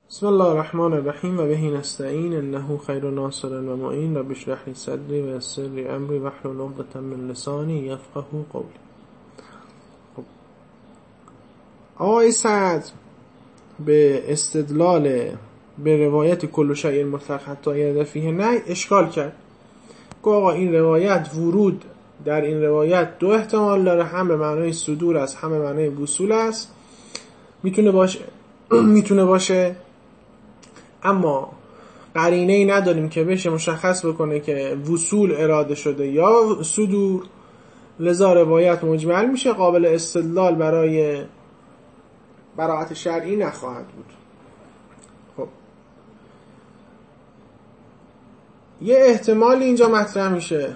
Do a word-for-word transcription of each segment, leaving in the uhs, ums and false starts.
بسم الله الرحمن الرحیم و بهی نستعین انه خیر ناصر و معین رب اشرح لی صدری و یسر لی امری واحلل عقدة من لسانی یفقهوا قولی. خب آقای سعد به استدلال به روایت کل شیء مطلق حتی یرد فیه نهی اشکال کرد. گفت آقا این روایت ورود در این روایت دو احتمال داره، هم به معنای صدور است هم به معنای وصول است. میتونه باشه میتونه باشه اما قرینه ای نداریم که بشه مشخص بکنه که وصول اراده شده یا صدور، لذا روایت مجمل میشه، قابل استدلال برای براءت شرعی نخواهد بود. خب یه احتمالی اینجا مطرح میشه.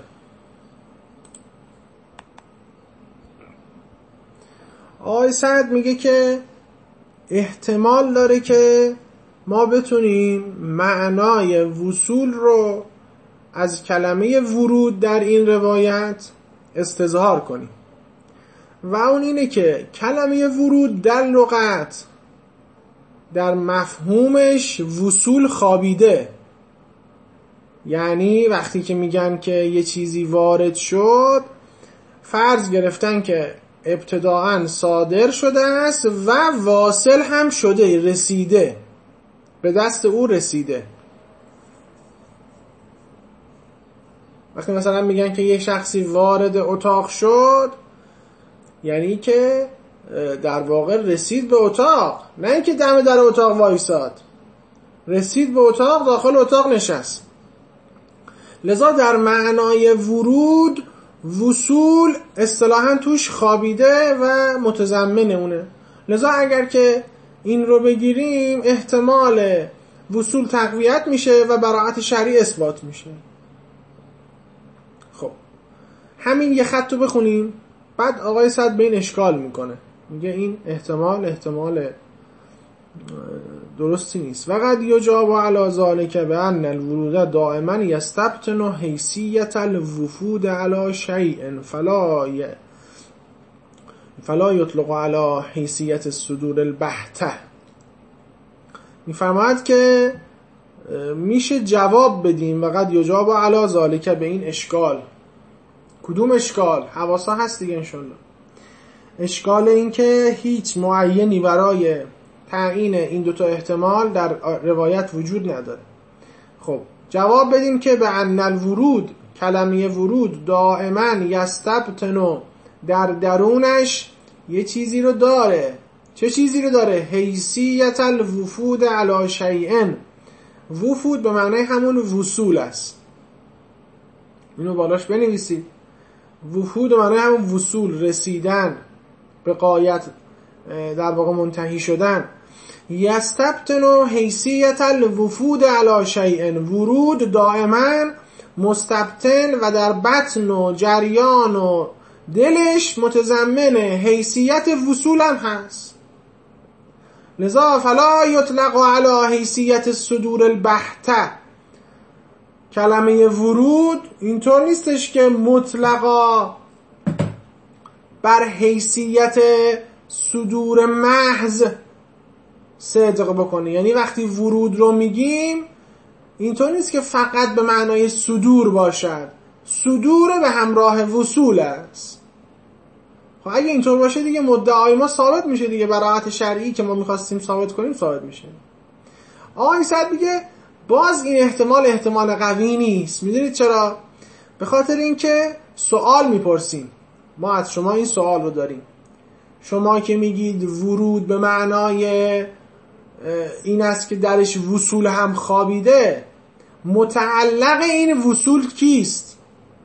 آقای سعد میگه که احتمال داره که ما بتونیم معنای وصول رو از کلمه ورود در این روایت استظهار کنیم و اون اینه که کلمه ورود در لغت در مفهومش وصول خوابیده. یعنی وقتی که میگن که یه چیزی وارد شد، فرض گرفتن که ابتداعاً صادر شده است و واصل هم شده، رسیده، به دست او رسیده. وقتی مثلا میگن که یه شخصی وارد اتاق شد، یعنی که در واقع رسید به اتاق، نه اینکه دم در اتاق وایساد، رسید به اتاق، داخل اتاق نشست. لذا در معنای ورود وصول اصطلاحاً توش خوابیده و متضمن اونه. لذا اگر که این رو بگیریم احتمال وصول تقویت میشه و براءت شرعی اثبات میشه. خب همین یه خط رو بخونیم، بعد آقای سعد به این اشکال میکنه، میگه این احتمال احتمال درستی نیست. وقد یجاب علی ذلک بان الورود دائما یستبطن حیثیت الوفود علی شیء فلا ی... فلا یطلق علی حیثیت الصدور البحته. میفرماید که میشه جواب بدیم وقد یجاب علی ذلک به این اشکال. کدوم اشکال؟ حواسا هست دیگه انشالله. اشکال این که هیچ معینی برای تعیین این دوتا احتمال در روایت وجود نداره. خب جواب بدیم که به ان الورود، کلمه ورود دائما یستبطن، در درونش یه چیزی رو داره. چه چیزی رو داره؟ حیثیت الوفود علی شیء. وفود به معنی همون وصول است. اینو بالاش بنویسید. وفود به معنی همون وصول، رسیدن به غایت، در واقع منتهی شدن. یستبطن حیثیت الوفود علی شیء، ورود دائما مستبطن و در بطن و جریان و دلش متضمن حیثیت وصول هم هست. لذا فلا یطلق علی حیثیت الصدور البحته. کلمه ورود اینطور نیستش که مطلقا بر حیثیت صدور محض صدق بکنه. یعنی وقتی ورود رو میگیم اینطور نیست که فقط به معنای صدور باشد، صدور به همراه وصول است. خب اگه اینطور باشه دیگه مدعای ما ثابت میشه دیگه، براءت شرعی که ما میخواستیم ثابت کنیم ثابت میشه. آقای سعد میگه باز این احتمال احتمال قوی نیست. میدونید چرا؟ به خاطر اینکه سوال میپرسیم، ما از شما این سوال رو داریم. شما که میگید ورود به معنای این است که درش وصول هم خوابیده، متعلق این وصول کیست؟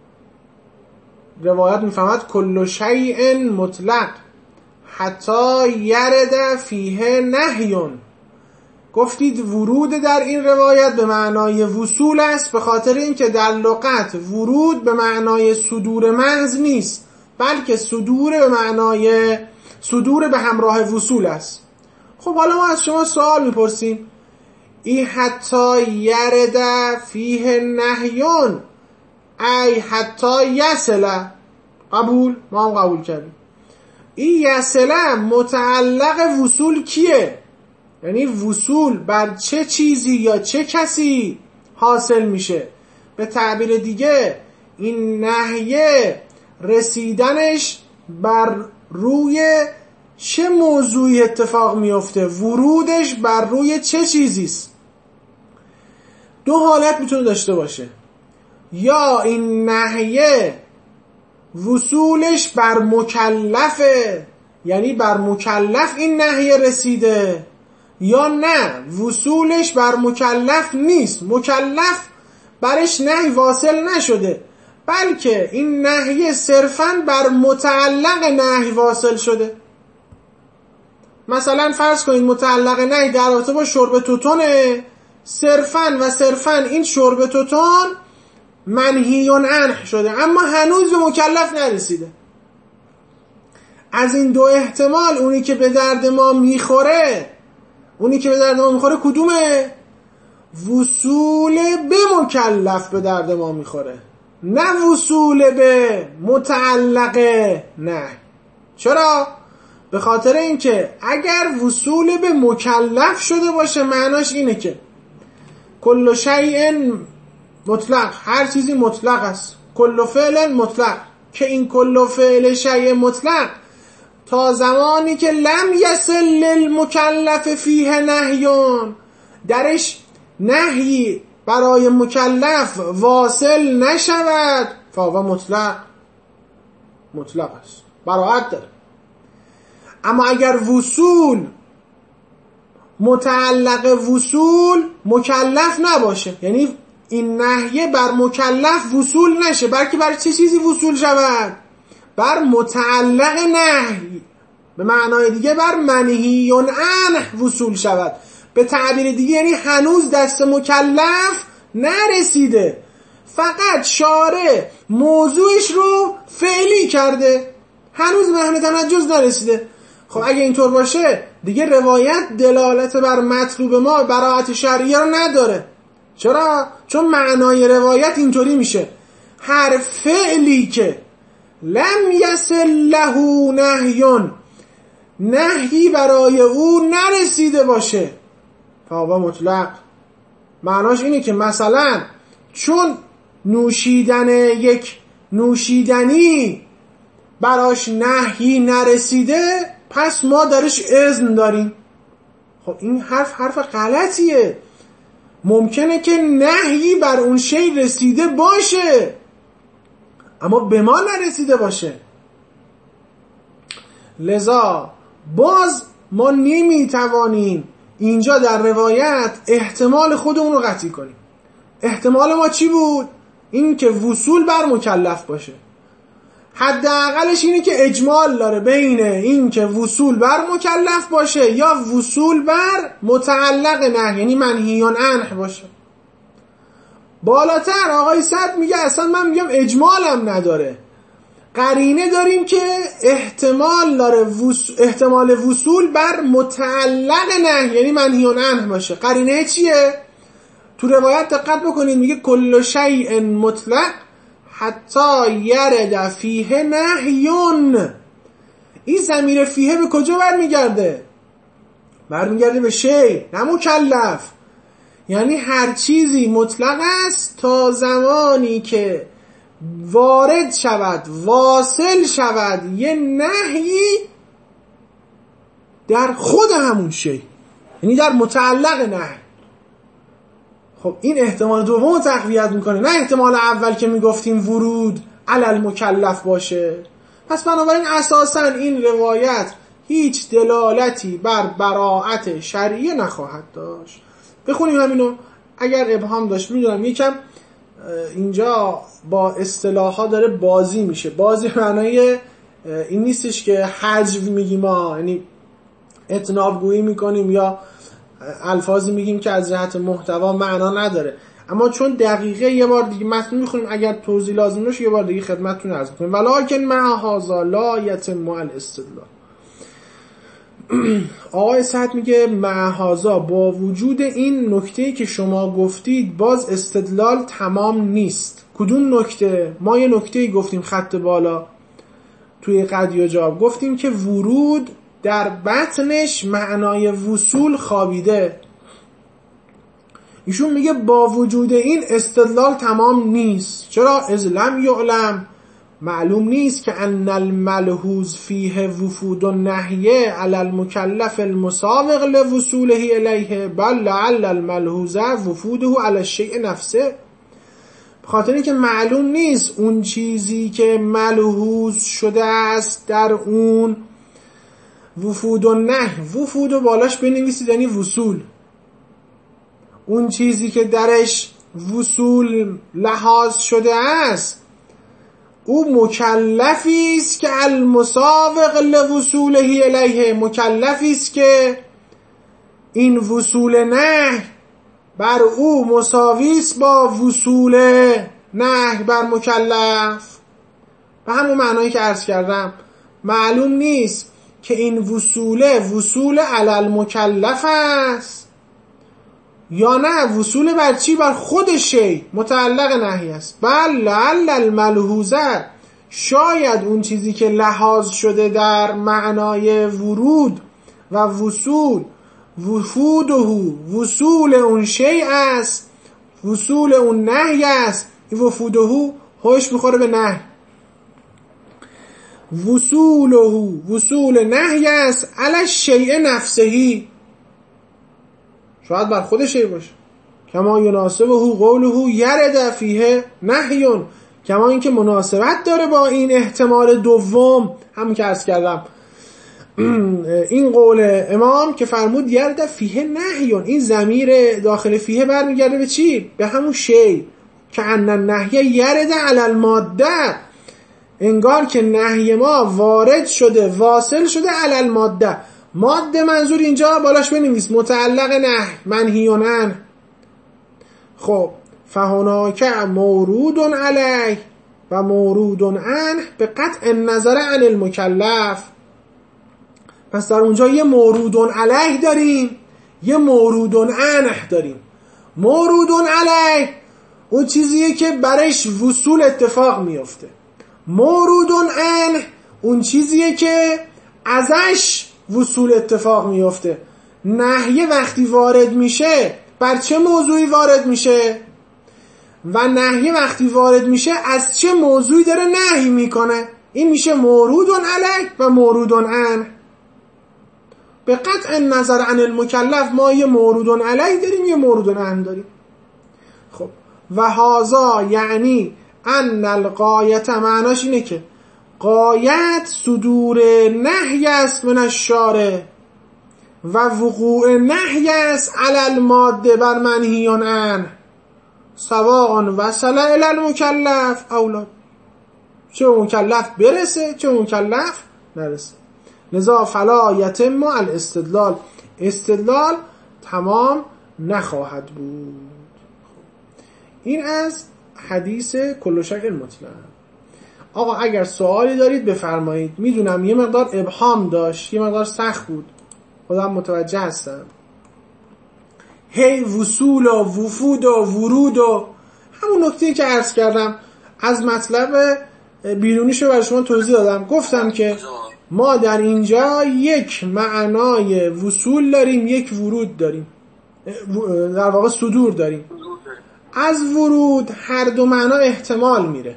روایت میفهمد کل شیء مطلق حتی یرد فیه نهیون. گفتید ورود در این روایت به معنای وصول است، به خاطر اینکه در لغت ورود به معنای صدور محض نیست، بلکه صدور به معنای صدور به همراه وصول است. خب حالا ما از شما سوال میپرسیم، ای حتی یرد فیه نهیون ای حتی یصل، قبول؟ ما هم قبول کردیم. این یصل متعلق وصول کیه؟ یعنی وصول بر چه چیزی یا چه کسی حاصل میشه. به تعبیر دیگه این نهیه رسیدنش بر روی چه موضوعی اتفاق میفته، ورودش بر روی چه چیزیست. دو حالت میتونه داشته باشه، یا این نهیه وصولش بر مکلفه، یعنی بر مکلف این نهیه رسیده، یا نه وصولش بر مکلف نیست، مکلف برش نهی واصل نشده، بلکه این نهیه صرفاً بر متعلق نهی واصل شده. مثلا فرض کنید متعلق نهی در رابطه با شرب توتونه، صرفاً و صرفاً این شرب توتون منهی عنه شده، اما هنوز به مکلف نرسیده. از این دو احتمال اونی که به درد ما میخوره اونی که به درد ما میخوره کدومه؟ وصول به مکلف به درد ما میخوره، نه وصول به متعلقه. نه، چرا؟ به خاطر اینکه اگر وصول به مکلف شده باشه معناش اینه که کل شیء مطلق، هر چیزی مطلق است، کل فعل مطلق، که این کل فعل شیء مطلق تا زمانی که لم یصل للمکلف فیه نهیون، درش نهی برای مکلف واصل نشود، فهو مطلق، مطلق است، براعت داره. اما اگر وصول متعلق وصول مکلف نباشه، یعنی این نهیه بر مکلف وصول نشه، بلکه بر چه چیزی وصول شود؟ بر متعلق نهی، به معنای دیگه بر منهی عنه وصول شود. به تعبیر دیگه یعنی هنوز دست مکلف نرسیده، فقط شارع موضوعش رو فعلی کرده، هنوز محل تنجز نرسیده. خب اگه اینطور باشه دیگه روایت دلالت بر مطلوب ما براعت شرعیه رو نداره. چرا؟ چون معنای روایت اینطوری میشه: هر فعلی که لم یصل له نهیون، نهی برای او نرسیده باشه، فهو مطلق. معناش اینه که مثلا چون نوشیدن یک نوشیدنی براش نهی نرسیده پس ما درش اذن داریم. خب این حرف حرف غلطیه. ممکنه که نهی بر اون شی رسیده باشه اما به ما نرسیده باشه، لذا باز ما نمیتوانیم اینجا در روایت احتمال خودمون رو قطعی کنیم. احتمال ما چی بود؟ این که وصول بر مکلف باشه. حداقلش اینه که اجمال داره بین این که وصول بر مکلف باشه یا وصول بر متعلق نه، یعنی منهی عنه باشه. بالاتر آقای سعد میگه اصلا من میگم اجمالم نداره، قرینه داریم که احتمال داره وصول، احتمال وصول بر متعلق نه یعنی منهی عنه باشه. قرینه چیه؟ تو روایت دقت بکنید میگه کل شیء مطلق حتی یرد فیه نهیون. این ضمیر فیه به کجا برمیگرده؟ برمیگرده به شی، نه مکلف. یعنی هر چیزی مطلق است تا زمانی که وارد شود، واصل شود یه نهی در خود همون شی، یعنی در متعلق نهی. خب این احتمال دوم تقویت میکنه، نه احتمال اول که میگفتیم ورود علی المکلف باشه. پس بنابراین اساساً این روایت هیچ دلالتی بر براعت شرعیه نخواهد داشت. بخونیم همینو. اگر ابهام داشت، میدونم یکم اینجا با اصطلاحا داره بازی میشه. بازی معنای این نیستش که حذف میگیم ما، یعنی اتناب گویی میکنیم یا الفاظی میگیم که از جهت محتوا معنا نداره، اما چون دقیقه یه بار دیگه متن میخونیم، اگر توضیح لازم باشه یه بار دیگه خدمتتون عرض میکنیم. ولکن مع هذا لا یتم الاستدلال. آقای سعد میگه مع هذا، با وجود این نکته‌ای که شما گفتید باز استدلال تمام نیست. کدوم نکته؟ ما یه نکته‌ای گفتیم خط بالا توی قد یا جواب، گفتیم که ورود در بطنش معنای وصول خوابیده. ایشون میگه با وجود این استدلال تمام نیست. چرا؟ اذ لم یعلم، معلوم نیست که ان الملحوظ فیه وفود النهیه علی المکلف المسابق لوصوله الیه بل لعل الملحوظ وفوده علی الشیء نفسه. بخاطر اینکه معلوم نیست اون چیزی که ملحوظ شده است در اون وفود النهی، وفود و بالاش بنویسید یعنی وصول، اون چیزی که درش وصول لحاظ شده است او مکلفی است که المسابق لوصوله الیه، مکلفی است که این وصول نهی بر او مساوی است با وصول نهی بر مکلف. به همون معنایی که عرض کردم معلوم نیست که این وصوله وصول علی المکلف است یا نه وصول بر چی؟ بر خود شی متعلق نهی است. بل لعل الملحوظه، شاید اون چیزی که لحاظ شده در معنای ورود و وصول وفوده، وصول اون شی است، وصول اون نهی است. این وفوده هوش میخوره به نهی، وصوله وصول نهی است علی الشیء نفسه، شاید بر خود شی باشه. کما یناسبه قوله یرد فیه نهی، کما اینکه مناسبت داره با این احتمال دوم، همون که عرض کردم این قول امام که فرمود یرد فیه نهی، این ضمیر داخل فیه برمیگرده به چی؟ به همون شی که ان النهی یرد علی الماده، انگار که نهی ما وارد شده واصل شده علی الماده. ماده منظور اینجا بالاش بنویس متعلق نهی، منهی عنه. خب فهناک مورود علیه و مورود عنه به قطع النظر عن المکلف. پس در اونجا یه مورود علیه داریم، یه مورود عنه داریم. مورود علیه اون چیزیه که برش وصول اتفاق میفته، مورود عنه اون چیزیه که ازش وصول اتفاق میفته. نهیه وقتی وارد میشه بر چه موضوعی وارد میشه و نهیه وقتی وارد میشه از چه موضوعی داره نهی میکنه، این میشه مورود علیه و مورود عنه. به قطع نظر عن المکلف ما یه مورود علیه داریم یه مورود عنه داریم. خب و هذا یعنی ان الغایت، معناش اینه که غایت صدور نهی است من الشارع و وقوع نهی است علی الماده بر منهی عنه سواء وصل الی المکلف او لا، چه مکلف برسه چه مکلف نرسه. لذا فلا یتم الاستدلال، استدلال تمام نخواهد بود. این از حدیث کل شیء مطلق. آقا اگر سوالی دارید بفرمایید. میدونم یه مقدار ابهام داشت، یه مقدار سخت بود، خودم متوجه هستم. هی وصول و وفود و ورود و همون نکته که عرض کردم از مطلب بیرونیشو برای شما توضیح دادم. گفتم که ما در اینجا یک معنای وصول داریم، یک ورود داریم، در واقع صدور داریم. از ورود هر دو معنا احتمال میره،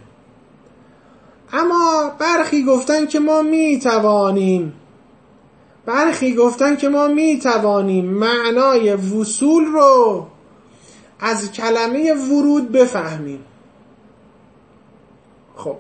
اما برخی گفتن که ما میتوانیم برخی گفتن که ما میتوانیم معنای وصول رو از کلمه ورود بفهمیم. خب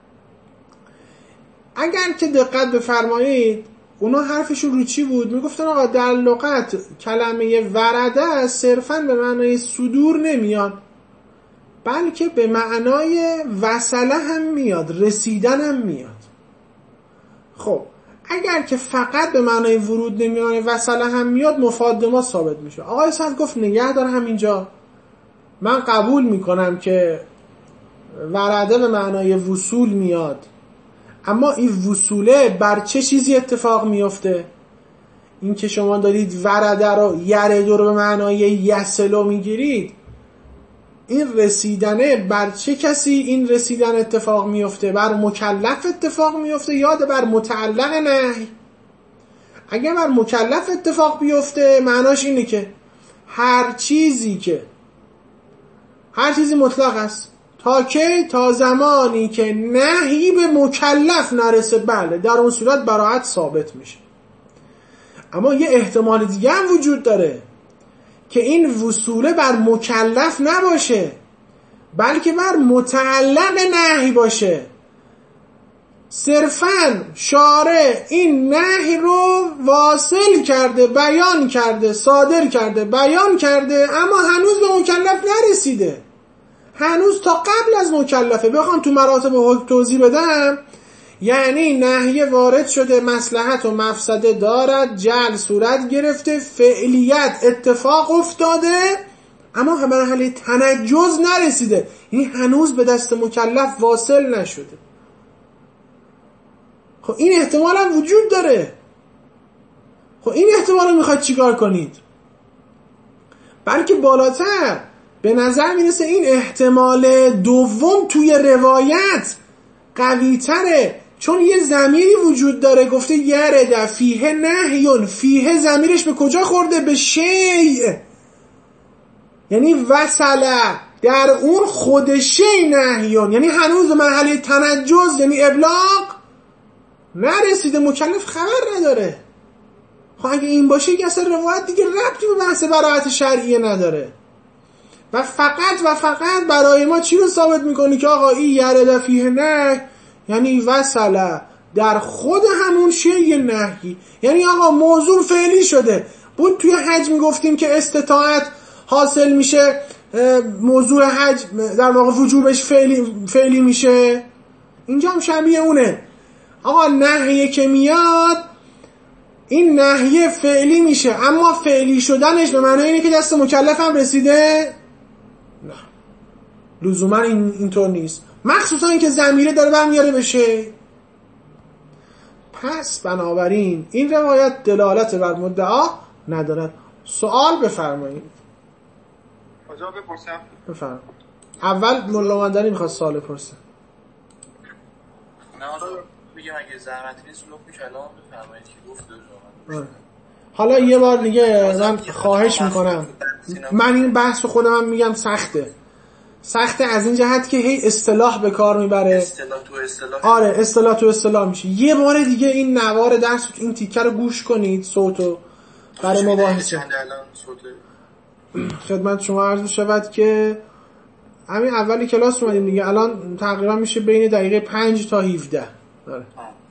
اگر که دقت بفرمایید اونا حرفشون رو چی بود؟ میگفتن آقا در لغت کلمه ورده صرفاً به معنای صدور نمیاد، بلکه به معنای وصله هم میاد، رسیدن هم میاد. خب اگر که فقط به معنای ورود نمیاد وصله هم میاد، مفاد ما ثابت میشه. آقای صد گفت نگه دار همینجا، من قبول میکنم که ورده به معنای وصول میاد، اما این وصوله بر چه چیزی اتفاق میفته؟ این که شما دارید ورده رو یردو رو به معنای یسلو میگیرید، این رسیدنه بر چه کسی این رسیدن اتفاق میفته؟ بر مکلف اتفاق میفته یا بر متعلق نهی؟ اگه بر مکلف اتفاق بیفته معناش اینه که هر چیزی که هر چیزی مطلق است تا که تا زمانی که نهی به مکلف نرسه، بله در اون صورت براءت ثابت میشه. اما یه احتمال دیگه هم وجود داره که این وصوله بر مکلف نباشه بلکه بر متعلق نهی باشه. صرفاً شارع این نهی رو واصل کرده، بیان کرده، صادر کرده، بیان کرده، اما هنوز به مکلف نرسیده، هنوز تا قبل از مکلفه. بخوام تو مراتب حکم توضیح بدم، یعنی نهی وارد شده، مصلحت و مفسده دارد، جعل صورت گرفته، فعلیت اتفاق افتاده، اما به مرحله تنجز نرسیده، یعنی هنوز به دست مکلف واصل نشده. خب این احتمال هم وجود داره. خب این احتمال رو میخواید چیکار کنید؟ بلکه بالاتر به نظر میرسه این احتمال دوم توی روایت قوی تره، چون یه ضمیری وجود داره، گفته یرد فیه نهیون، فیه ضمیرش به کجا خورده؟ به شیء، یعنی وصله در اون خود شیء نهیون، یعنی هنوز به مرحله تنجز یعنی ابلاغ نرسیده، مکلف خبر نداره. خب اگه این باشه که اصلا روایت دیگه ربطی به بحث براءت شرعیه نداره و فقط و فقط برای ما چی رو ثابت میکنی که آقا این یرد فیه نه یعنی وصله در خود همون شیء نهی، یعنی آقا موضوع فعلی شده. بود توی حج میگفتیم که استطاعت حاصل میشه، موضوع حج در واقع وجوبش فعلی, فعلی میشه، اینجا هم شبیه اونه. آقا نهیه که میاد این نهیه فعلی میشه، اما فعلی شدنش به معنی اینه که دست مکلف هم رسیده؟ نه، لزوما این اینطور نیست، مخصوصا اینکه ضمیره داره برمیاره بشه. پس بنابراین این روایت دلالت بر مدعا ندارد. سوال بفرمایید. کجا بپرسم؟ بفرمایید. اول مولا مندنی میخواد سوال بپرسه. نه حالا بگم اگه زحمتی نیست لطفاً کلام بفرمایید که گفت دو. حالا یه بار دیگه من خواهش میکنم، من این بحث خودم هم میگم سخته سخته از این جهت که هی اصطلاح به کار میبره، اصطلاح تو اصطلاح. آره اصطلاح تو اصطلاح میشه. یه بار دیگه این نوار درس این تیکه رو گوش کنید، صوتو برای مباحثه. خدمت شما عرض شود که همین اولی کلاس اومدیم دیگه، الان تقریبا میشه بین دقیقه پنج تا هفده. آره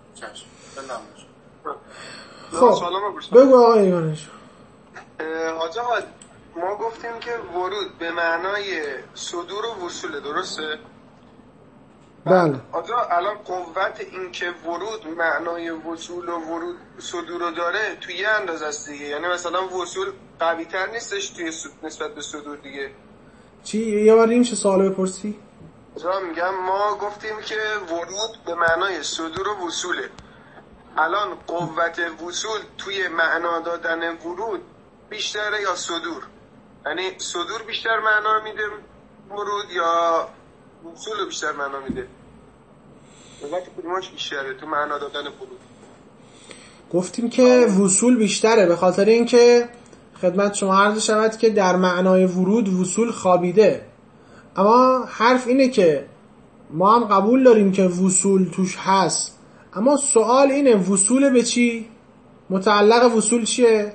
خب بگو آقا ایوانش. حاج آقا ما گفتیم که ورود به معنای صدور و وصول، درسته؟ بله. آجا الان قوت این که ورود معنای وصول و ورود صدور رو داره توی یه اندازه است دیگه، یعنی مثلا وصول قوی تر نیستش توی نسبت به صدور دیگه. چی؟ یه بار این چه سوال بپرسی؟ آجا میگم ما گفتیم که ورود به معنای صدور و وصوله، الان قوت وصول توی معنا دادن ورود بیشتره یا صدور؟ یعنی صدور بیشتر معنا میده ورود یا وصول بیشتر معنا میده؟ وقتی کدومش بیشتره تو معنا دادن ورود؟ گفتیم که وصول بیشتره، به خاطر اینکه خدمت شما عرض شود که در معنای ورود وصول خوابیده، اما حرف اینه که ما هم قبول داریم که وصول توش هست، اما سوال اینه وصول به چی؟ متعلق وصول چیه؟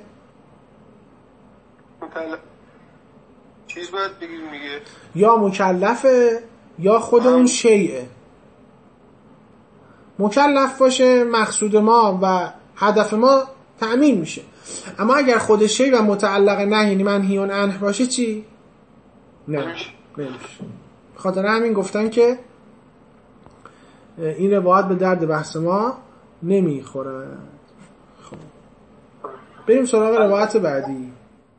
متعلق چیز باید بگیم میگه یا مکلفه یا خود اون شیعه. مکلف باشه مقصود ما و هدف ما تأمین میشه، اما اگر خود شیء و متعلق نه یعنی منهیون عنه باشه چی؟ نه نمیشه. خاطر همین گفتن که این روایت به درد بحث ما نمیخوره. خب بریم سراغ روایت بعدی.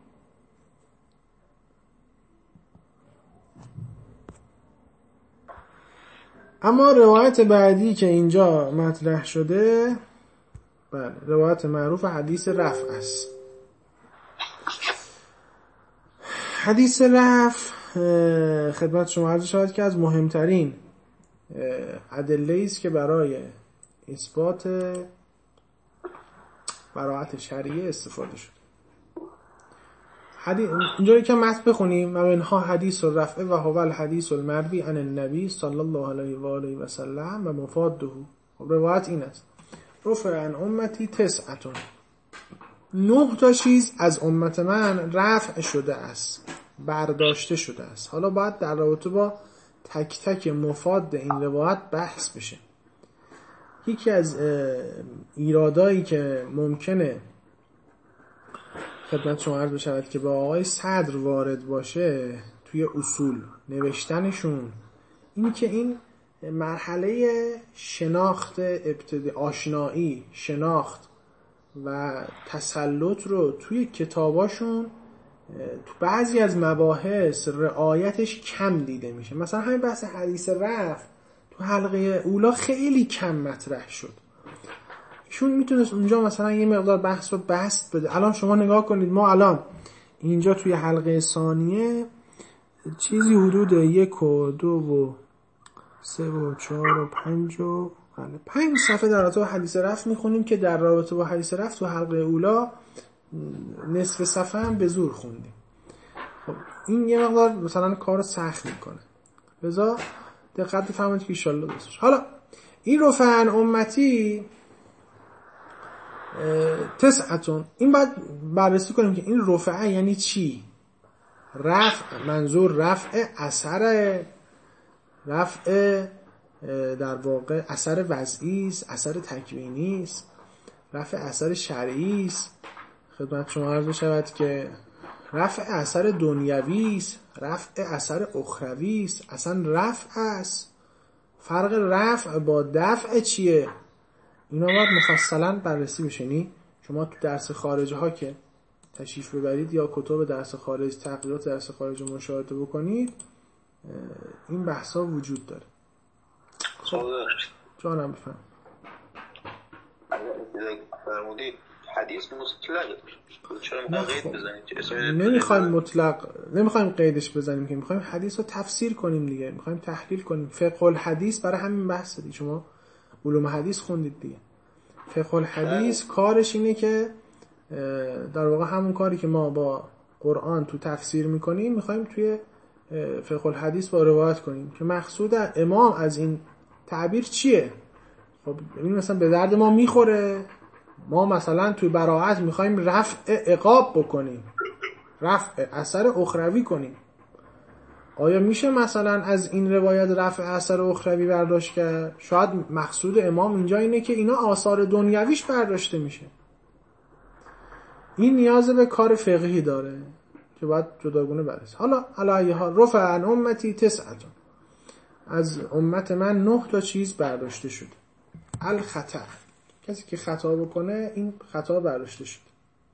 اما روایت بعدی که اینجا مطرح شده، بله روایت معروف حدیث رفع است. حدیث رفع خدمت شما عرض شود که از مهمترین ادله است که برای اثبات براعت شرعیه استفاده شد. حدیث اینجوری که متن بخونیم: و منها حدیث الرفع و هو الحدیث المروی عن النبی صلی الله علیه و آله و سلم و مفاده. روایت این است: رفع عن امتی تسعتون، نه تا چیز از امت من رفع شده است، برداشته شده است. حالا باید در رابطه با تک تک مفاد این روایت بحث بشه. یکی از ایرادایی که ممکنه خدمت شما عرض بشود که با آقای صدر وارد باشه توی اصول نوشتنشون، این که این مرحله شناخت ابتدایی، آشنایی، شناخت و تسلط رو توی کتاباشون تو بعضی از مباحث رعایتش کم دیده میشه. مثلا همین بحث حدیث رفع تو حلقه اولا خیلی کم مطرح شد. چون میتونست اونجا مثلا یه مقدار بحث رو بست بده. الان شما نگاه کنید، ما الان اینجا توی حلقه ثانیه چیزی حدود یک و دو و سه و چهار و پنج و پنج صفحه در رابطه با حدیث رفع میخونیم که در رابطه با حدیث رفع تو حلقه اولا نصف صفحه هم به زور خوندیم. خب این یه مقدار مثلا کار سخت میکنه، لذا دقت بفرمایید که ان شاء الله دوستش. حالا این رفع عن امتی تسعتون، این باید بررسی کنیم که این رفع یعنی چی. رفع منظور رفع اثر، رفع در واقع اثر وضعی است، اثر تکوینی است، رفع اثر شرعی است. خدمت شما عرض شود که رفع اثر دنیوی است، رفع اثر اخروی است، اصلا رفع است. فرق رفع با دفع چیه؟ اینا باید مفصلا بررسی بشه. یعنی شما تو درس خارجه ها که تشریف ببرید یا کتب درس خارج، تقریرات درس خارج رو مشاهده بکنید، این بحث ها وجود داره. خب جانم بفهم. فرمودید حدیث مطلق، چرا میخوایم قید بزنید؟ نمیخوایم مطلق، نمیخوایم قیدش بزنیم که میخوایم حدیث رو تفسیر کنیم دیگه، میخوایم تحلیل کنیم. فقه الحدیث برای همین بحث دیگه. شما علوم حدیث خوندید دیگه. فقه الحدیث کارش اینه که در واقع همون کاری که ما با قرآن تو تفسیر میکنیم میخوایم توی فقه الحدیث با روایت کنیم که مقصود امام از این تعبیر چیه. خب ببین مثلا به درد ما میخوره. ما مثلا توی براءت میخوایم رفع عقاب بکنیم، رفع اثر اخروی کنیم. آیا میشه مثلا از این روایت رفع اثر اخروی برداشت کرد؟ شاید مقصود امام اینجا اینه که اینا آثار دنیویش برداشته میشه. این نیاز به کار فقهی داره که باید جداگونه بررسی. حالا علیه ها رفع عن امتی تسعتون، از امت من نه تا چیز برداشته شد. الخطأ، کسی که خطا بکنه این خطا برداشته شد.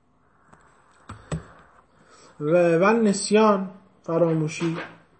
و نسیان، فراموشی.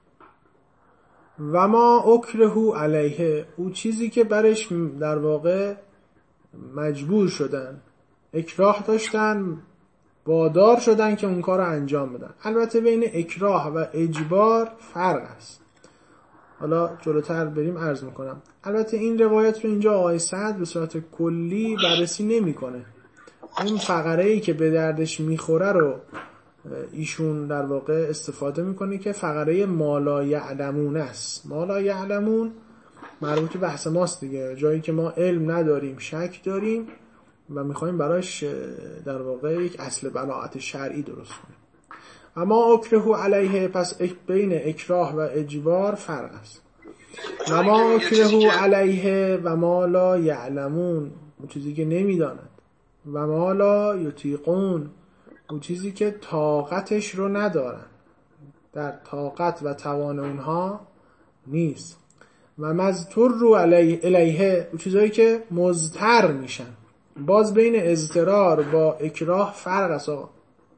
و ما اکرهو علیه، او چیزی که برش در واقع مجبور شدن، اکراه داشتن، وادار شدن که اون کار رو انجام بدن. البته بین اکراه و اجبار فرق است. حالا جلوتر بریم عرض میکنم. البته این روایت رو اینجا آقای سعد به صورت کلی بررسی نمیکنه. اون فقره‌ای که به دردش میخوره رو ایشون در واقع استفاده میکنه که فقره ما لا یعلمون است. ما لا یعلمون مربوط به بحث ماست دیگه، جایی که ما علم نداریم، شک داریم و میخوایم براش در واقع یک اصل براءت شرعی درست کنیم. اما اکرهو علیه، پس بین اکراه و اجبار فرق است. و ما اکرهو علیه و ما لا یعلمون، اون چیزی که نمیداند. و ما لا یطیقون، اون چیزی که طاقتش رو ندارن، در طاقت و توان اونها نیست. و مضطر رو علیه الیه، اون چیزایی که مضطر میشن. باز بین اضطرار با اکراه فرق است آقا.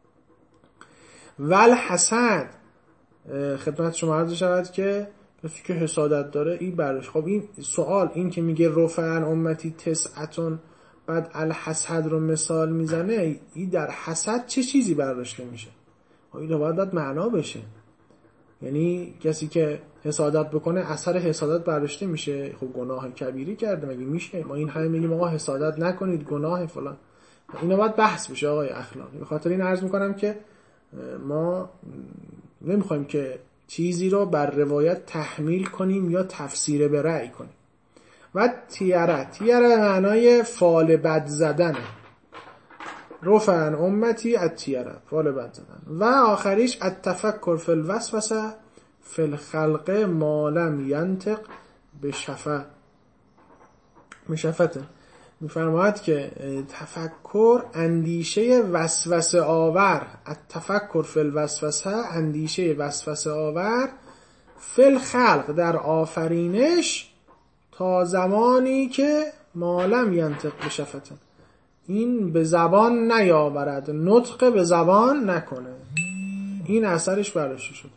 ول حسد، خدمت شما عرض شود که کسی که حسادت داره این برش. خب این سوال، این که میگه رفع عن امتی تسعتون بعد الحسد رو مثال میزنه، این در حسد چه چیزی برداشته میشه؟ این باید باید معنا بشه. یعنی کسی که حسادت بکنه اثر حسادت برداشته میشه. خب گناه کبیری کرده، مگه میشه ما این همه میگیم آقا حسادت نکنید گناه فلان؟ اینا باید بحث بشه آقای اخلاقی. به خاطر این عرض میکنم که ما نمیخوایم که چیزی رو بر روایت تحمیل کنیم یا تفسیر به رأی کنیم. و تیره تیره معنای فال بد زدنه، رفع عن امتی التیره، فال بد زدن. و آخریش التفکر فی الوسوسه فی الخلق ما لم ینطق بشفه بشفته. میفرماید که تفکر اندیشه وسوسه آور، التفکر فی الوسوسه اندیشه وسوسه آور، فی الخلق در آفرینش، تا زمانی که ما لم ینطق بشفته، این به زبان نیاورد، نطق به زبان نکنه. این اثرش برداشته شده.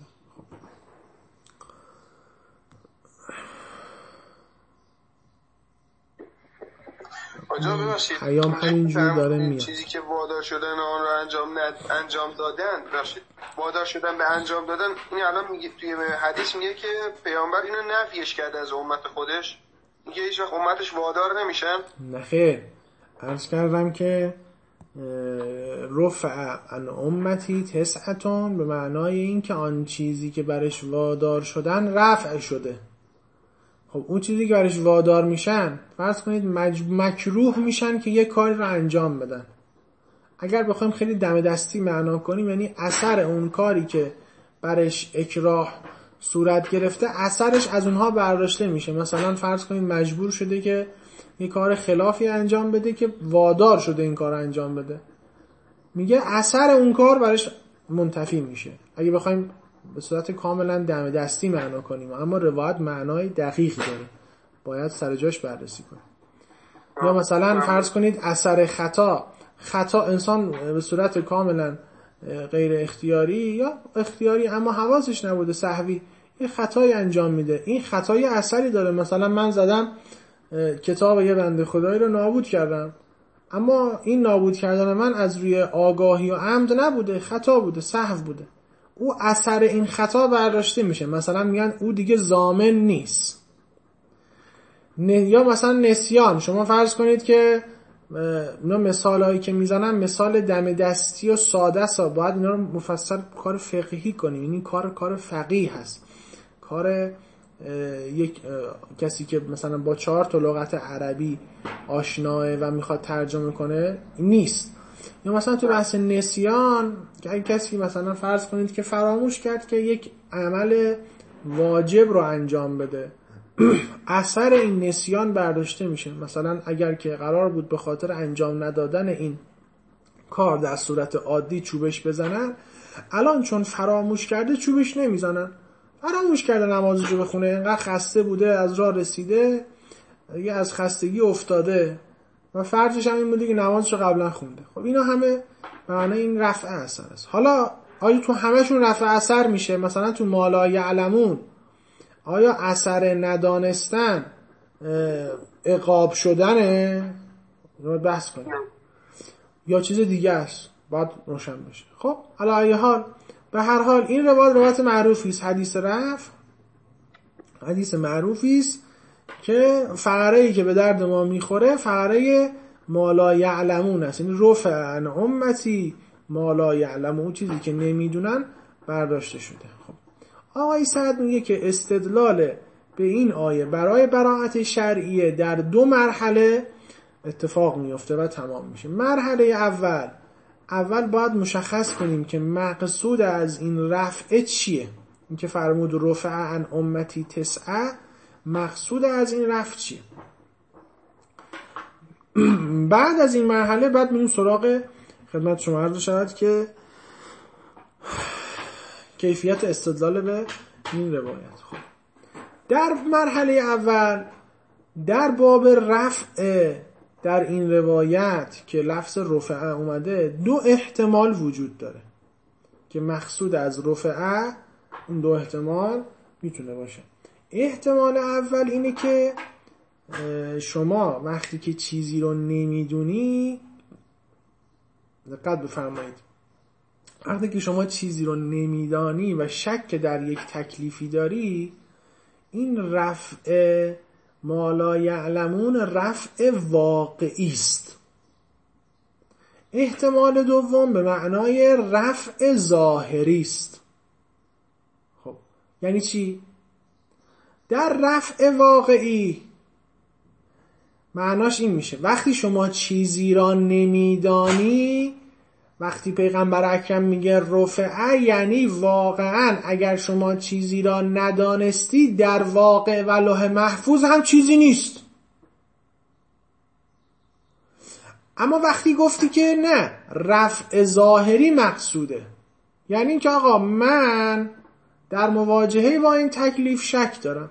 آجا ببخشید پیام همینجور داره میاد. چیزی که وادار شدن آن رو انجام ند... انجام دادن، ببخشید وادار شدن به انجام دادن، این الان میگه توی حدیث میگه که پیامبر اینو نفیش کرده از امت خودش، میگه هیچ وقت امتش وادار نمیشن. نه خیر، عرض کردم که رفع عن امتی تسعتون به معنای این که آن چیزی که برش وادار شدن رفع شده. خب اون چیزی که برش وادار میشن فرض کنید مج... مکروه میشن که یه کاری رو انجام بدن. اگر بخوایم خیلی دم دستی معنا کنیم، یعنی اثر اون کاری که برش اکراه صورت گرفته اثرش از اونها برداشته میشه. مثلا فرض کنید مجبور شده که یه کار خلافی انجام بده که وادار شده این کار انجام بده، میگه اثر اون کار برش منتفی میشه. اگه بخوایم به صورت کاملا دم دستی معنا کنیم، اما روایت معنای دقیقی داره، باید سر جاش بررسی کنیم. یا مثلا فرض کنید اثر خطا، خطا انسان به صورت کاملا غیر اختیاری یا اختیاری اما حواسش نبوده، سهوی یه خطایی انجام میده، این خطای اثری داره. مثلا من زدم کتاب یه بنده خدایی رو نابود کردم، اما این نابود کردن من از روی آگاهی و عمد نبوده، خطا بوده، سهو بوده. او اثر این خطا برداشته میشه، مثلا میگن او دیگه ضامن نیست. یا مثلا نسیان، شما فرض کنید که اینا مثال هایی که میزنن مثال دم دستی و ساده است، باید اینا رو مفصل کار فقهی کنیم. این کار کار فقیه هست، کار یک کسی که مثلا با چهار تا لغت عربی آشناه و میخواد ترجمه کنه نیست. یا مثلا تو بحث نسیان که اگه کسی مثلا فرض کنید که فراموش کرد که یک عمل واجب رو انجام بده، اثر این نسیان برداشته میشه. مثلا اگر که قرار بود به خاطر انجام ندادن این کار در صورت عادی چوبش بزنن، الان چون فراموش کرده چوبش نمیزنن. فراموش کرده نمازشو بخونه، اینقدر خسته بوده از راه رسیده، دیگه از خستگی افتاده و فرضش هم این بوده که نمازشو قبلا خونده. خب اینا همه معنی این رفع اثر است. حالا آیا تو همشون رفع اثر میشه؟ مثلا تو ما لا یعلمون آیا اثر ندانستن عقاب شدنه؟ رو بحث کنیم. یا چیز دیگه است؟ باید روشن بشه. خب علی ای حال، به هر حال این روایت روایت معروفی است، حدیث رفع، حدیث معروفی است که فقره‌ای که به درد ما میخوره فقره ما لا یعلمون است. یعنی رفع عن امتی ما لا یعلمون، اون چیزی که نمیدونن برداشته شده. خب آقای سعد میگه که استدلال به این آیه برای براءت شرعیه در دو مرحله اتفاق میفته و تمام میشه. مرحله اول اول باید مشخص کنیم که مقصود از این رفع چیه. این که فرمود رفع عن امتی تسعه، مقصود از این رفع چیه؟ بعد از این مرحله بعد میریم سراغ خدمت شما عرض شود که کیفیت استدلال به این روایت. خب در مرحله اول در باب رفع در این روایت که لفظ رفع اومده، دو احتمال وجود داره که مقصود از رفع اون دو احتمال میتونه باشه. احتمال اول اینه که شما وقتی که چیزی رو نمیدونی، دقت بفرمایید، وقتی که شما چیزی رو نمیدانی و شک در یک تکلیفی داری، این رفع ما لا یعلمون رفع واقعی است. احتمال دوم به معنای رفع ظاهری است. خب یعنی چی؟ در رفع واقعی معناش این میشه وقتی شما چیزی را نمیدانی، وقتی پیغمبر اکرم میگه رفعه، یعنی واقعا اگر شما چیزی را ندانستی در واقع و لوح محفوظ هم چیزی نیست. اما وقتی گفتی که نه، رفع ظاهری مقصوده، یعنی این که آقا من در مواجهه با این تکلیف شک دارم.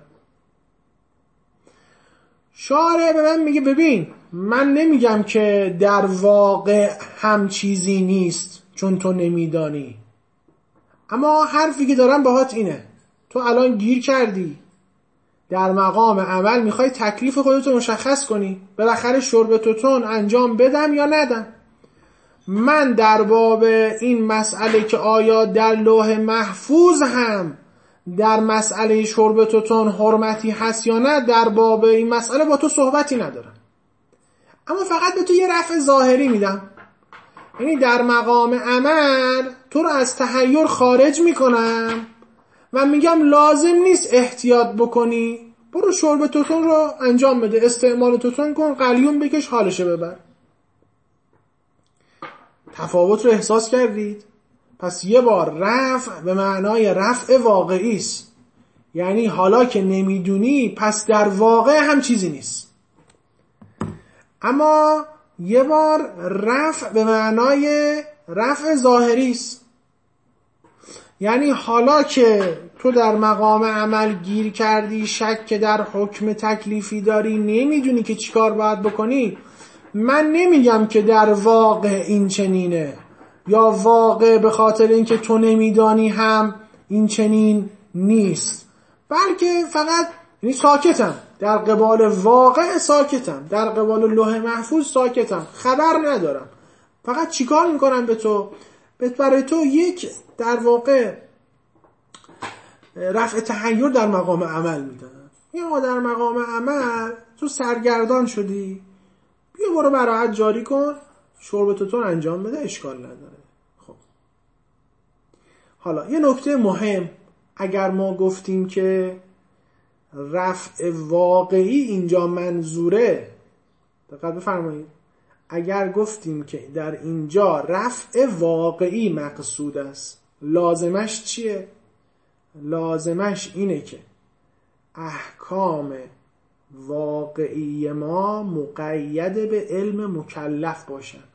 شارع به من میگه ببین من نمیگم که در واقع هم چیزی نیست چون تو نمیدانی، اما حرفی که دارم باهات اینه تو الان گیر کردی، در مقام عمل میخوای تکلیف خودتو مشخص کنی، بالاخره شرب توتون انجام بدم یا ندم. من در باب این مسئله که آیا در لوح محفوظ هم در مسئله شرب توتون حرمتی هست یا نه، در باب این مسئله با تو صحبتی ندارم، اما فقط به تو یه رفع ظاهری میدم. یعنی در مقام عمل تو رو از تحیر خارج میکنم و میگم لازم نیست احتیاط بکنی، برو شرب توتون رو انجام بده، استعمال توتون کن، قلیون بکش، حالشه ببر. تفاوت رو احساس کردید؟ پس یه بار رفع به معنای رفع واقعی است، یعنی حالا که نمیدونی پس در واقع هم چیزی نیست. اما یه بار رفع به معنای رفع ظاهری است، یعنی حالا که تو در مقام عمل گیر کردی، شک در حکم تکلیفی داری، نمیدونی که چیکار باید بکنی، من نمیگم که در واقع این چنینه یا واقع به خاطر اینکه تو نمیدانی هم این چنین نیست، بلکه فقط یعنی ساکتم در قبال واقع، ساکتم در قبال لوح محفوظ، ساکتم، خبر ندارم، فقط چیکار میکنم به تو، برای تو یک در واقع رفع تحیر در مقام عمل میدن. یا در مقام عمل تو سرگردان شدی، بیا برو براحت جاری کن، شرب توتون انجام بده، اشکال نداره. خب حالا یه نکته مهم، اگر ما گفتیم که رفع واقعی اینجا منظوره، دقت بفرمایید، اگر گفتیم که در اینجا رفع واقعی مقصود است، لازمش چیه؟ لازمش اینه که احکام واقعی ما مقید به علم مکلف باشن.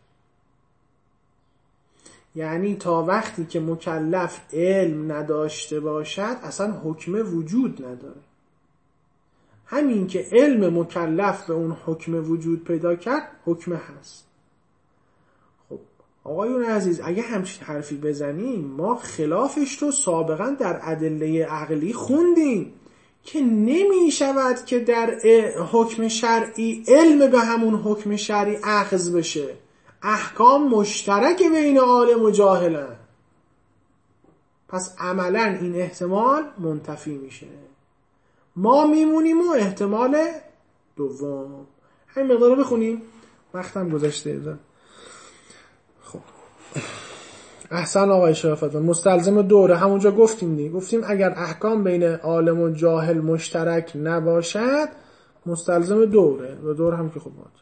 یعنی تا وقتی که مکلف علم نداشته باشد اصلا حکم وجود نداره. همین که علم مکلف به اون حکم وجود پیدا کرد، حکم هست. خب آقایون عزیز، اگه همچین حرفی بزنیم، ما خلافش رو سابقا در ادله عقلی خوندیم که نمی شود که در حکم شرعی علم به همون حکم شرعی اخذ بشه. احکام مشترک بین عالم و جاهلن، پس عملا این احتمال منتفی میشه، ما میمونیم و احتمال دوم. همین مقدار رو بخونیم، وقتم گذشته ایده. خب احسن آقای شرافت، مستلزم دوره، همونجا گفتیم دیگه، گفتیم اگر احکام بین عالم و جاهل مشترک نباشد مستلزم دوره، و دور هم که خوب بود.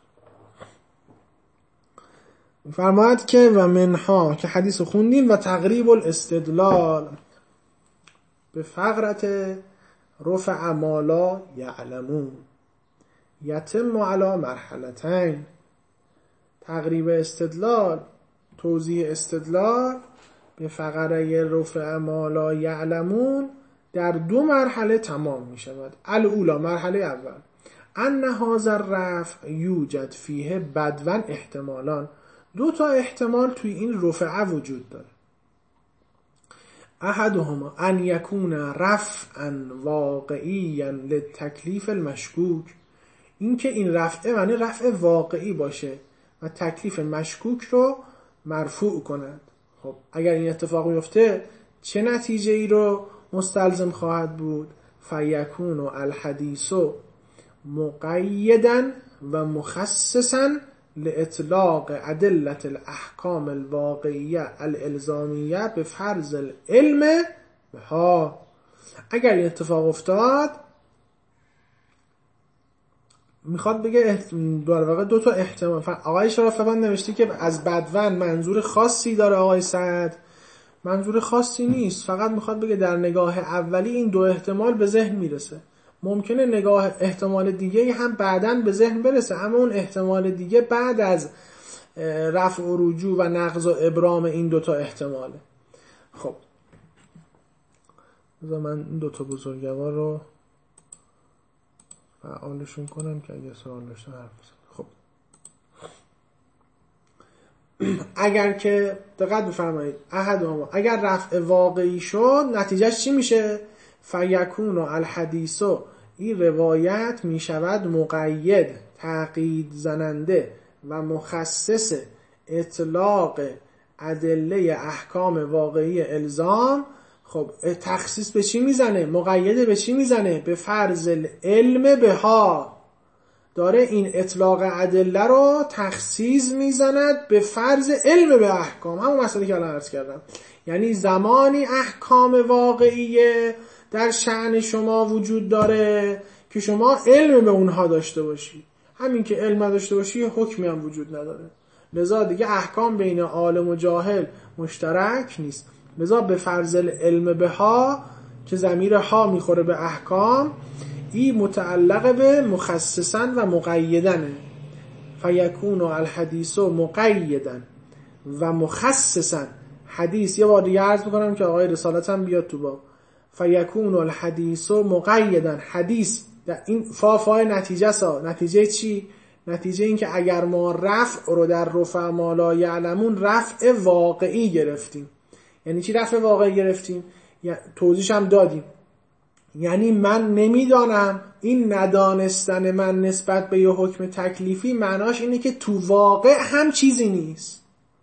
فرماید که و منها، که حدیث خوندیم، و تقریب الاستدلال به فقرت رفع ما لا یعلمون یتم علی مرحلتین. تقریب استدلال، توضیح استدلال به فقره رفع ما لا یعلمون در دو مرحله تمام می شود. الاولا، مرحله اول، ان هذا الرفع یوجد فیه بدون احتمالان، دو تا احتمال توی این رفعه وجود داره. احدهما ان یکون رفعا واقعیا للتکلیف المشکوک، این که این رفعه معنی رفع واقعی باشه و تکلیف مشکوک رو مرفوع کند. خب اگر این اتفاق میفته چه نتیجه ای رو مستلزم خواهد بود؟ فیکون الحدیث مقیدا و مخصصا لاطلاق ادله الاحکام الواقعیه الالزامیه به فرض العلم بها. اگر این اتفاق افتاد، میخواد بگه در واقع دو تا احتمال. آقای شرافه‌بند نوشته که از بدون منظور خاصی داره، آقای سعد منظور خاصی نیست، فقط میخواد بگه در نگاه اولی این دو احتمال به ذهن میرسه. ممکنه نگاه احتمال دیگه هم بعداً به ذهن برسه، اما اون احتمال دیگه بعد از رفع و رجوع و نقض و ابرام این دوتا احتماله. خب بذار من این دوتا بزرگوار رو فعالشون کنم که اگه سوال داشتن حرف بزنم. خب اگر که دقت بفرمایید احدهما، اگر رفع واقعی شد نتیجهش چی میشه؟ فیکون الحدیث، این روایت میشود مقید، تقیید زننده و مخصص اطلاق ادله احکام واقعی الزام. خب تخصیص به چی میزنه؟ مقیده به چی میزنه؟ به فرض العلم بها. داره این اطلاق ادله رو تخصیص میزند به فرض علم به احکام. همون مسئله که الان عرض کردم، یعنی زمانی احکام واقعیه در شأن شما وجود داره که شما علم به اونها داشته باشی. همین که علم داشته باشی حکمی هم وجود نداره. لذا دیگه احکام بین عالم و جاهل مشترک نیست. لذا به فرض العلم بها که ضمیر ها میخوره به احکام، این متعلق به مخصصن و مقیدنه. فیکون الحدیث مقیدن و مخصصن. حدیث یه بار دیگه عرض میکنم که آقای رسالت هم بیاد تو باب. فیکون الحدیث مقیدن، حدیث در این فا فای نتیجه سا. نتیجه چی؟ نتیجه این که اگر ما رفع رو در رفع ما لا یعلمون رفع واقعی گرفتیم. یعنی چی رفع واقعی گرفتیم؟ توضیحش هم دادیم. یعنی من نمیدانم، این ندانستن من نسبت به یه حکم تکلیفی معناش اینه که تو واقع هم چیزی نیست.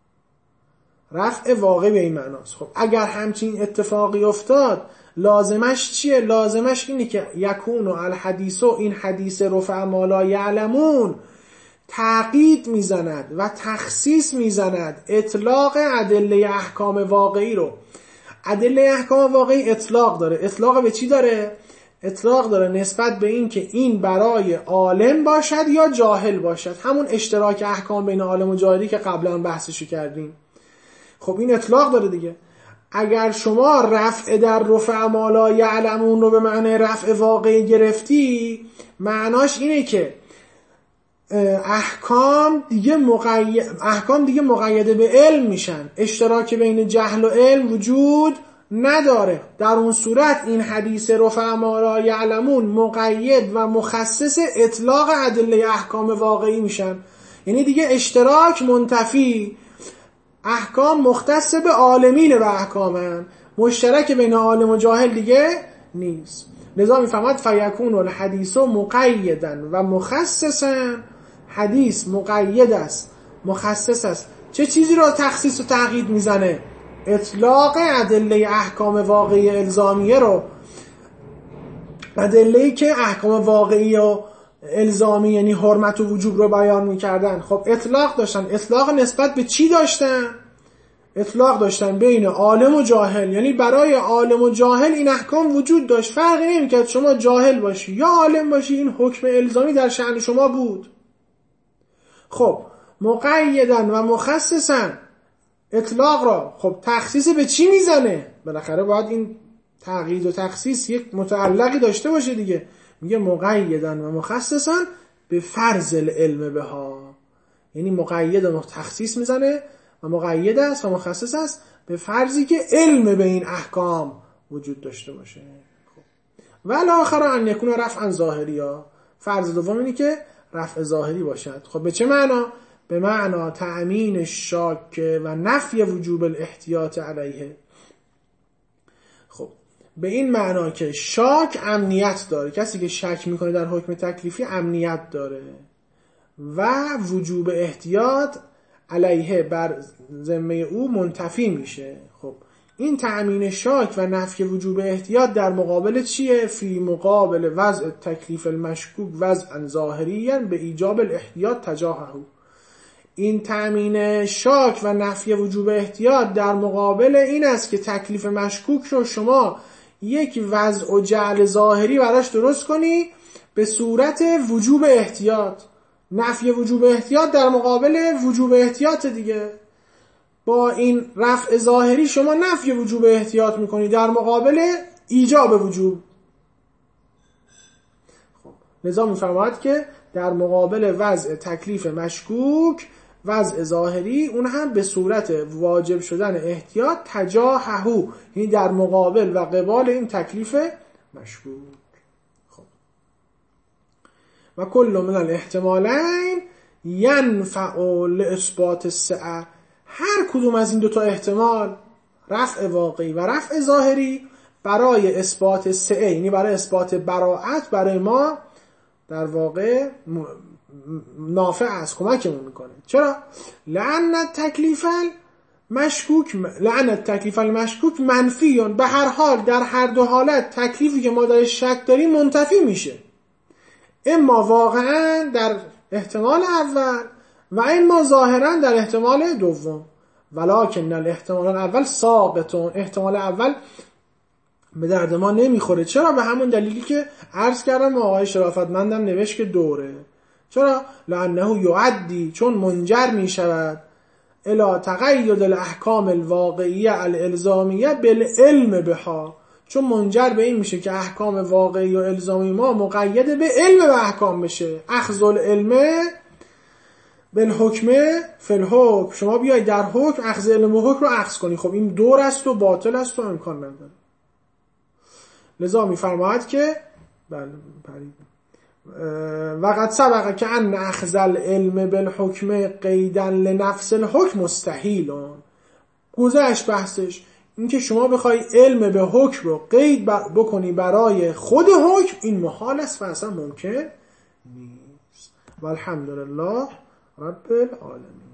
رفع واقعی به این معناست. خب اگر همچین اتفاقی افتاد لازمش چیه؟ لازمش اینه که یکون الحدیث، این حدیث رفع ما لا یعلمون تقیید میزند و تخصیص میزند اطلاق ادله احکام واقعی رو. ادله احکام واقعی اطلاق داره. اطلاق به چی داره؟ اطلاق داره نسبت به این که این برای عالم باشد یا جاهل باشد. همون اشتراک احکام بین عالم و جاهلی که قبلا بحثشو کردیم. خب این اطلاق داره دیگه. اگر شما رفع در رفع ما لا یعلمون رو به معنی رفع واقعی گرفتی، معناش اینه که احکام دیگه مقید احکام دیگه مقیده به علم میشن. اشتراک بین جهل و علم وجود نداره. در اون صورت این حدیث رفع ما لا یعلمون مقید و مخصص اطلاق ادله احکام واقعی میشن. یعنی دیگه اشتراک منتفی، احکام مختص به عالمین و احکامن، مشترک بین عالم و جاهل دیگه نیست. لذا میفهمد فیکون الحدیث مقیدن و مخصصا. حدیث مقید است، مخصص است. چه چیزی رو تخصیص و تقیید میزنه؟ اطلاق ادله احکام واقعی الزامیه رو. ادله‌ای که احکام واقعی و الزامی یعنی حرمت و وجوب رو بیان میکردن. خب اطلاق داشتن. اطلاق نسبت به چی داشتن؟ اطلاق داشتن بین عالم و جاهل. یعنی برای عالم و جاهل این احکام وجود داشت. فرقی نمیکرد شما جاهل باشی یا عالم باشی، این حکم الزامی در شأن شما بود. خب مقیدن و مخصصن اطلاق را خب تخصیص به چی میزنه؟ بالاخره باید این تقیید و تخصیص یک متعلقی داشته باشه دیگه. میگه مقیدن و مخصصن به فرض العلم بها. یعنی مقید و تخصیص میزنه و مقید است و مخصص است به فرضی که علم به این احکام وجود داشته باشه. خب و الاخر ان یکون رفعا ظاهری ها. فرض دوم اینه که رفع ظاهری باشد. خب به چه معنا؟ به معنا تأمین شاک و نفی وجوب الاحتیاط علیه. خب به این معنا که شاک امنیت داره، کسی که شک میکنه در حکم تکلیفی امنیت داره و وجوب احتیاط علیه بر ذمه او منتفی میشه. خب این تأمین شاک و نفی وجوب احتیاط در مقابل چیه؟ فی مقابل وضع تکلیف المشکوک وضعا ظاهریا به ایجاب الاحتیاط تجاهه. این تأمین شاک و نفی وجوب احتیاط در مقابل این است که تکلیف مشکوک رو شما یک وضع و جعل ظاهری براش درست کنی به صورت وجوب احتیاط. نفی وجوب احتیاط در مقابل وجوب احتیاط دیگه. با این رفع ظاهری شما نفی وجوب احتیاط میکنی در مقابل ایجاب وجوب. خب لذا میفرماید که در مقابل وضع تکلیف مشکوک وضع ظاهری اون هم به صورت واجب شدن احتیاط تجاههو، یعنی در مقابل و قبال این تکلیف مشکوک. خب و کل من الاحتمالین ینفع لاثبات السعه، هر کدوم از این دوتا احتمال، رفع واقعی و رفع ظاهری، برای اثبات سعه یعنی برای اثبات براءت برای ما در واقع نافع است، کمکمون میکنه. چرا؟ لأن التکلیف المشکوک لأن التکلیف المشکوک منفیون، به هر حال در هر دو حالت تکلیفی که ما درش شک داریم منتفی میشه، اما واقعا در احتمال اول و اما ظاهرا در احتمال دوم. ولکن الاحتمال الاول ساقطون، احتمال اول به درد ما نمیخوره. چرا؟ به همون دلیلی که عرض کردم آقای شرافتمندم نوشت که دوره. چرا؟ لانه یعدی، چون منجر میشود الی تقید الاحکام الواقعیه الالزامیه بالعلم بها، چون منجر به این میشه که احکام واقعی و الزامی ما مقید به علم و احکام بشه. اخذ العلم بالحکم فی الحکم، شما بیای در حکم اخذ علم و حکم رو اخذ کنی. خب این دور است و باطل است و امکان نداره. لذا میفرماید که بله پرید وقد سبق که ان اخذ العلم بالحکم قیدا لنفس الحکم مستحیل، گذشت بحثش. این که شما بخوای علم به حکم رو قید بکنی برای خود حکم، این محال است و اصلا ممکن نیست. والحمدلله رب العالمین.